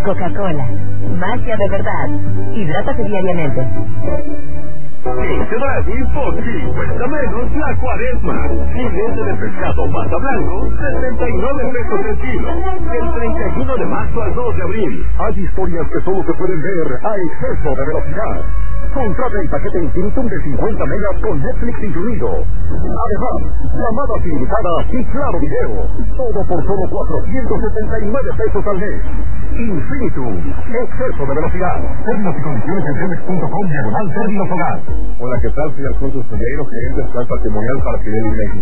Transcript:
Coca-Cola, magia de verdad. Hidrátate diariamente. Este Brasil por 50 menos la cuaresma. Filete de pescado masa blanco, 69 pesos el kilo. Del 31 de marzo al 2 de abril. Hay historias que solo se pueden ver a exceso de velocidad. Contrata el paquete Infinitum de 50 megas con Netflix incluido. Además, llamadas ilimitadas y claro video. Todo por solo 479 pesos al mes. Infinitum, exceso de velocidad. Términos y condiciones en Telmex.com/términos hogar. Hola, ¿qué tal? Soy Alfonso Soñeiro, gerente de plan patrimonial para Fidel México.